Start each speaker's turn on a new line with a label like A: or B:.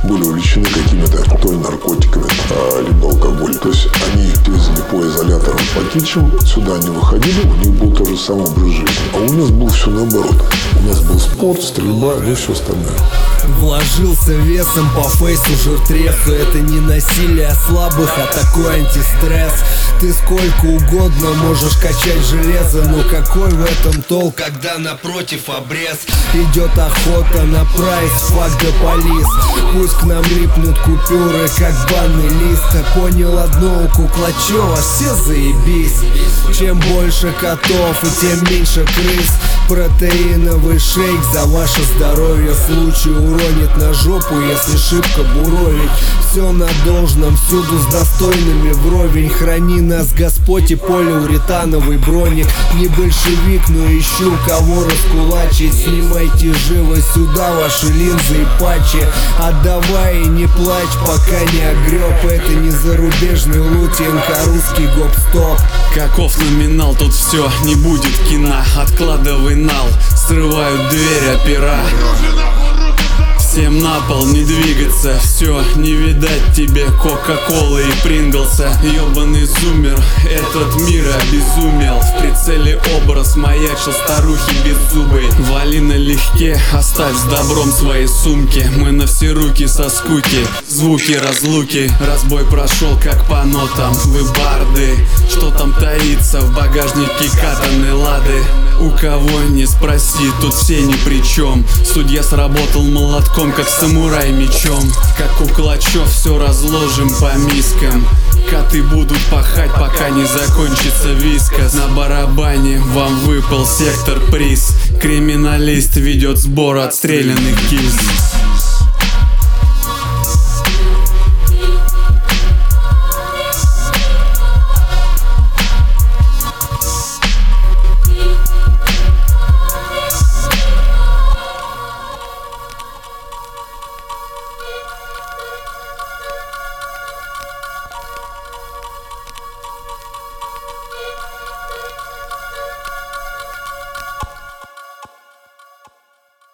A: были увлечены какими-то то ли наркотиками, либо алкоголем. То есть они ездили по изоляторам, по кичам, сюда не выходили, у них был тот же самый образ жизни. А у нас был все наоборот. У нас был спорт, стрельба и все остальное.
B: Вложился весом по фейсу жиртресу. Это не насилие слабых, а такой антистресс. Ты сколько угодно можешь качать железо, но какой в этом толк, когда напротив обрез? Идет охота на прайс, фак да полис. Пусть к нам липнут купюры, как банный лист. Понял одно, у Куклачева все заебись. Чем больше котов и тем меньше крыс. Протеиновый шейк за ваше здоровье. Случай уронит на жопу, если шибко буровить. Все на должном, всюду с достойными вровень. Храни нас Господь и полиуретановый броник. Не большевик, но ищу кого раскулачить. Снимайте живо сюда ваши линзы и патчи. Отдавай и не плачь, пока не огреб. Это не зарубежный лутинг, а русский гоп-стоп.
C: Каков номинал, тут все, не будет кино. Откладывай нал, срывают дверь опера. Всем на пол не двигаться, все, не видать тебе Кока-Колы и Принглса. Ёбаный зумер, этот мир обезумел. В прицеле образ маячил старухи беззубой. Вали налегке, оставь с добром свои сумки. Мы на все руки со скуки, звуки разлуки. Разбой прошел как по нотам, вы барды. Что там таится в багажнике катаной лады? У кого не спроси, тут все ни при чем. Судья сработал молотком, как самурай мечом. Как Куклачев, все разложим по мискам. Коты будут пахать, пока не закончится вискас. На барабане вам выпал сектор приз. Криминалист ведет сбор отстрелянных киз.